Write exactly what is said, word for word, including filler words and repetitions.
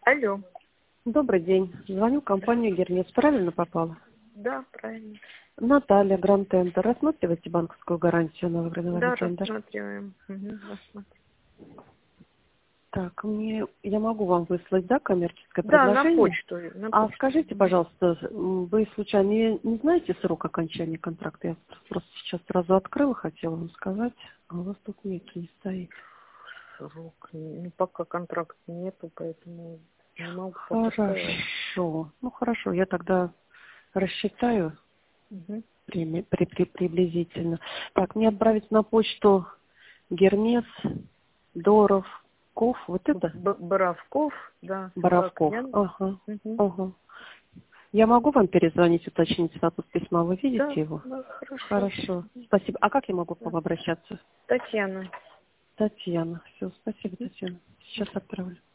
Алло. Добрый день. Звоню в компанию Гермес. Правильно попала? Да, правильно. Наталья, Гранд Тендер. Рассматриваете банковскую гарантию на Да, выгодный тендер? рассматриваем. Угу, рассматриваем. Так, мне, я могу вам выслать, да, коммерческое Да, на предложение? почту. На А почту. скажите, пожалуйста, м, вы случайно не, не знаете срок окончания контракта? Я просто сейчас сразу открыла, хотела вам сказать, а у вас тут нет, не стоит. Срок. Ну, пока контракта нету, поэтому не могу пока сказать. Хорошо. Ну, хорошо, я тогда рассчитаю Угу. при, при, при- приблизительно. Так, мне отправить на почту Гермес, Доров, Ков, вот это? Боровков, да, собака. Боровков. Я... Ага, Угу. ага. Я могу вам перезвонить, уточнить статус письма? Вы видите Да, его? да, хорошо. Хорошо. Спасибо. А как я могу к Да. вам обращаться? Татьяна. Татьяна. Все, спасибо, Татьяна. Сейчас отправлю.